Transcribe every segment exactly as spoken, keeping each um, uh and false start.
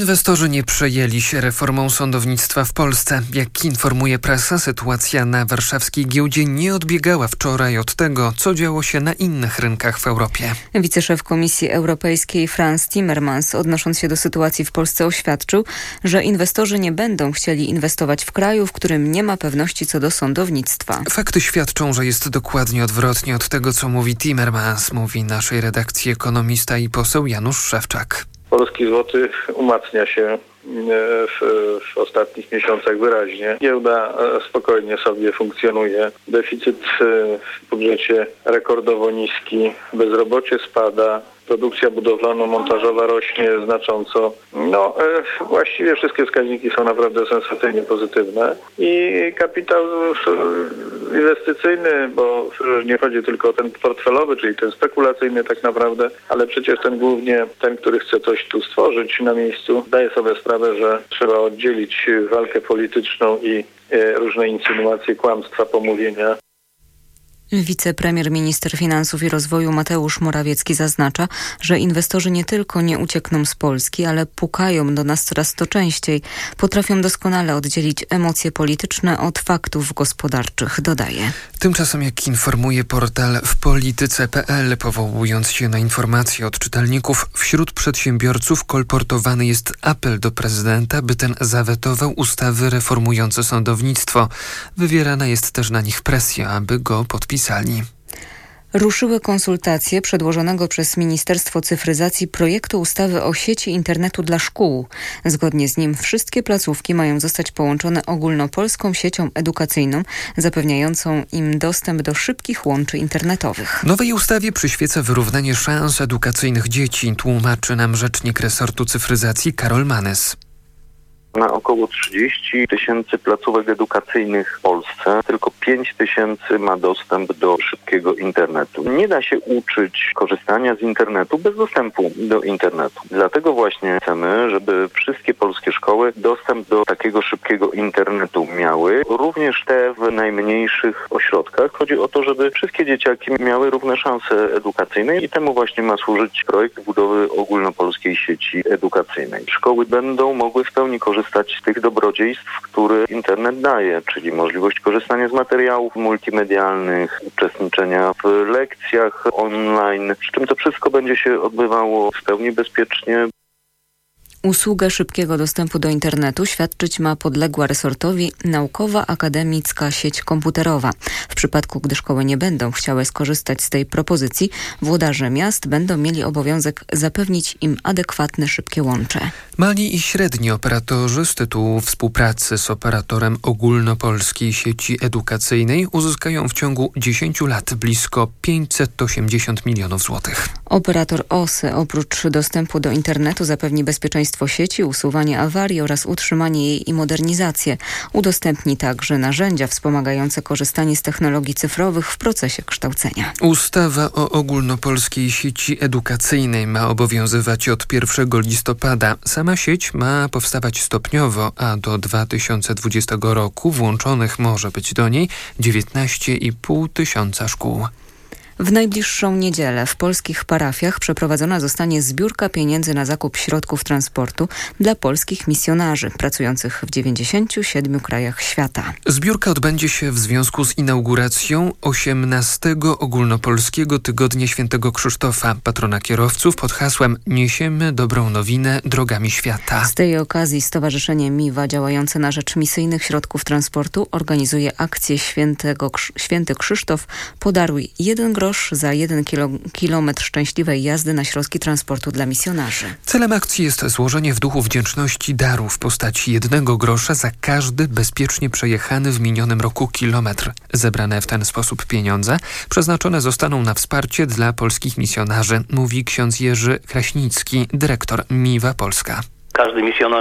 Inwestorzy nie przejęli się reformą sądownictwa w Polsce. Jak informuje prasa, sytuacja na warszawskiej giełdzie nie odbiegała wczoraj od tego, co działo się na innych rynkach w Europie. Wiceszef Komisji Europejskiej Frans Timmermans, odnosząc się do sytuacji w Polsce, oświadczył, że inwestorzy nie będą chcieli inwestować w kraju, w którym nie ma pewności co do sądownictwa. Fakty świadczą, że jest dokładnie odwrotnie od tego, co mówi Timmermans, mówi naszej redakcji ekonomista i poseł Janusz Szewczak. Polski złoty umacnia się w, w ostatnich miesiącach wyraźnie. Giełda spokojnie sobie funkcjonuje. Deficyt w budżecie rekordowo niski, bezrobocie spada, produkcja budowlano-montażowa rośnie znacząco. No właściwie wszystkie wskaźniki są naprawdę sensacyjnie pozytywne i kapitał inwestycyjny, bo nie chodzi tylko o ten portfelowy, czyli ten spekulacyjny tak naprawdę, ale przecież ten głównie ten, który chce coś tu stworzyć na miejscu, daje sobie sprawę, że trzeba oddzielić walkę polityczną i różne insynuacje, kłamstwa, pomówienia. Wicepremier, minister finansów i rozwoju Mateusz Morawiecki zaznacza, że inwestorzy nie tylko nie uciekną z Polski, ale pukają do nas coraz to częściej. Potrafią doskonale oddzielić emocje polityczne od faktów gospodarczych, dodaje. Tymczasem, jak informuje portal w polityce kropka p l, powołując się na informacje od czytelników, wśród przedsiębiorców kolportowany jest apel do prezydenta, by ten zawetował ustawy reformujące sądownictwo. Wywierana jest też na nich presja, aby go podpisali. Ruszyły konsultacje przedłożonego przez Ministerstwo Cyfryzacji projektu ustawy o sieci internetu dla szkół. Zgodnie z nim wszystkie placówki mają zostać połączone ogólnopolską siecią edukacyjną, zapewniającą im dostęp do szybkich łączy internetowych. Nowej ustawie przyświeca wyrównanie szans edukacyjnych dzieci, tłumaczy nam rzecznik resortu cyfryzacji Karol Manes. Na około trzydzieści tysięcy placówek edukacyjnych w Polsce tylko pięć tysięcy ma dostęp do szybkiego internetu. Nie da się uczyć korzystania z internetu bez dostępu do internetu. Dlatego właśnie chcemy, żeby wszystkie polskie szkoły dostęp do takiego szybkiego internetu miały, również te w najmniejszych ośrodkach. Chodzi o to, żeby wszystkie dzieciaki miały równe szanse edukacyjne i temu właśnie ma służyć projekt budowy ogólnopolskiej sieci edukacyjnej. Szkoły będą mogły w pełni korzystać z tych dobrodziejstw, które internet daje, czyli możliwość korzystania z materiałów multimedialnych, uczestniczenia w lekcjach online, przy czym to wszystko będzie się odbywało w pełni bezpiecznie. Usługę szybkiego dostępu do internetu świadczyć ma podległa resortowi Naukowa Akademicka Sieć Komputerowa. W przypadku, gdy szkoły nie będą chciały skorzystać z tej propozycji, włodarze miast będą mieli obowiązek zapewnić im adekwatne szybkie łącze. Mali i średni operatorzy z tytułu współpracy z operatorem ogólnopolskiej sieci edukacyjnej uzyskają w ciągu dziesięciu lat blisko pięćset osiemdziesiąt milionów złotych. Operator O S Y oprócz dostępu do internetu zapewni bezpieczeństwo sieci, usuwanie awarii oraz utrzymanie jej i modernizację. Udostępni także narzędzia wspomagające korzystanie z technologii cyfrowych w procesie kształcenia. Ustawa o ogólnopolskiej sieci edukacyjnej ma obowiązywać od pierwszego listopada. Sama sieć ma powstawać stopniowo, a do dwa tysiące dwudziestego roku włączonych może być do niej dziewiętnaście i pół tysiąca szkół. W najbliższą niedzielę w polskich parafiach przeprowadzona zostanie zbiórka pieniędzy na zakup środków transportu dla polskich misjonarzy pracujących w dziewięćdziesięciu siedmiu krajach świata. Zbiórka odbędzie się w związku z inauguracją osiemnastego Ogólnopolskiego Tygodnia Świętego Krzysztofa, patrona kierowców, pod hasłem „Niesiemy dobrą nowinę drogami świata”. Z tej okazji Stowarzyszenie Miwa, działające na rzecz misyjnych środków transportu, organizuje akcję Świętego, Święty Krzysztof Podaruj jeden grosz za jeden kilo, kilometr szczęśliwej jazdy na środki transportu dla misjonarzy. Celem akcji jest złożenie w duchu wdzięczności daru w postaci jednego grosza za każdy bezpiecznie przejechany w minionym roku kilometr. Zebrane w ten sposób pieniądze przeznaczone zostaną na wsparcie dla polskich misjonarzy, mówi ksiądz Jerzy Kraśnicki, dyrektor Miwa Polska. Każdy misjonarz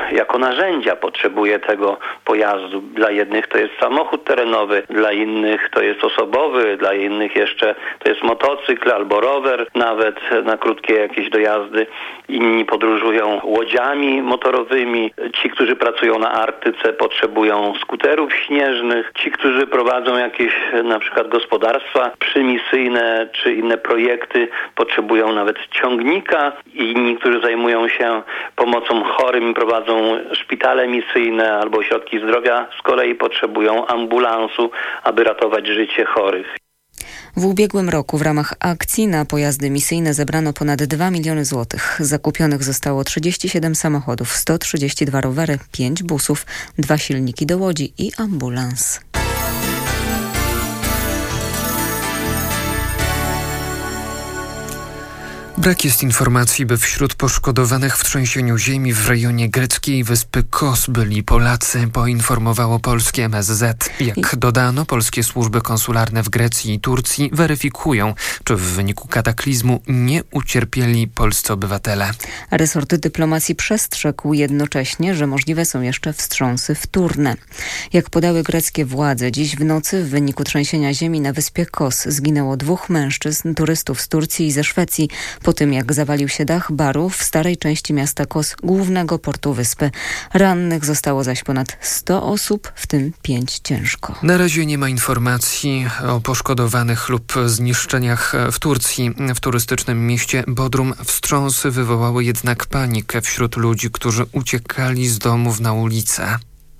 jako narzędzia potrzebuje tego pojazdu. Dla jednych to jest samochód terenowy, dla innych to jest osobowy, dla innych jeszcze to jest motocykl albo rower, nawet na krótkie jakieś dojazdy. Inni podróżują łodziami motorowymi. Ci, którzy pracują na Arktyce, potrzebują skuterów śnieżnych. Ci, którzy prowadzą jakieś na przykład gospodarstwa przymisyjne czy inne projekty, potrzebują nawet ciągnika. I inni, którzy zajmują się pomocą chorym, prowadzą szpitale misyjne albo ośrodki zdrowia, z kolei potrzebują ambulansu, aby ratować życie chorych. W ubiegłym roku w ramach akcji na pojazdy misyjne zebrano ponad dwa miliony złotych. Zakupionych zostało trzydzieści siedem samochodów, sto trzydzieści dwa rowery, pięć busów, dwa silniki do łodzi i ambulans. Brak jest informacji, by wśród poszkodowanych w trzęsieniu ziemi w rejonie greckiej wyspy Kos byli Polacy, poinformowało polskie M S Z. Jak dodano, polskie służby konsularne w Grecji i Turcji weryfikują, czy w wyniku kataklizmu nie ucierpieli polscy obywatele. Resort dyplomacji przestrzegł jednocześnie, że możliwe są jeszcze wstrząsy wtórne. Jak podały greckie władze, dziś w nocy w wyniku trzęsienia ziemi na wyspie Kos zginęło dwóch mężczyzn, turystów z Turcji i ze Szwecji, po tym jak zawalił się dach baru w starej części miasta Kos, głównego portu wyspy. Rannych zostało zaś ponad sto osób, w tym pięć ciężko. Na razie nie ma informacji o poszkodowanych lub zniszczeniach w Turcji. W turystycznym mieście Bodrum wstrząsy wywołały jednak panikę wśród ludzi, którzy uciekali z domów na ulicę.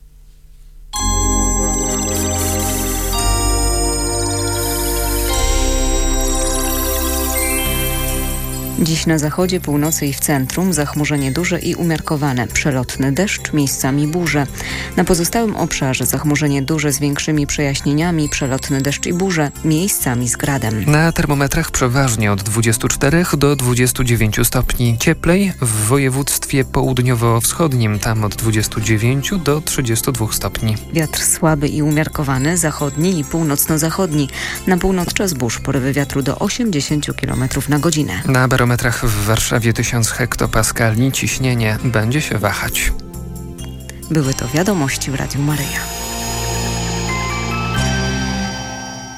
Dziś na zachodzie, północy i w centrum zachmurzenie duże i umiarkowane. Przelotny deszcz, miejscami burze. Na pozostałym obszarze zachmurzenie duże z większymi przejaśnieniami, przelotny deszcz i burze, miejscami z gradem. Na termometrach przeważnie od dwudziestu czterech do dwudziestu dziewięciu stopni. Cieplej w województwie południowo-wschodnim, tam od dwudziestu dziewięciu do trzydziestu dwóch stopni. Wiatr słaby i umiarkowany, zachodni i północno-zachodni. Na północ czas burz, porywy wiatru do osiemdziesięciu kilometrów na godzinę. Na barometrach w Warszawie tysiąc hektopaskali, ciśnienie będzie się wahać. Były to wiadomości w Radiu Maryja.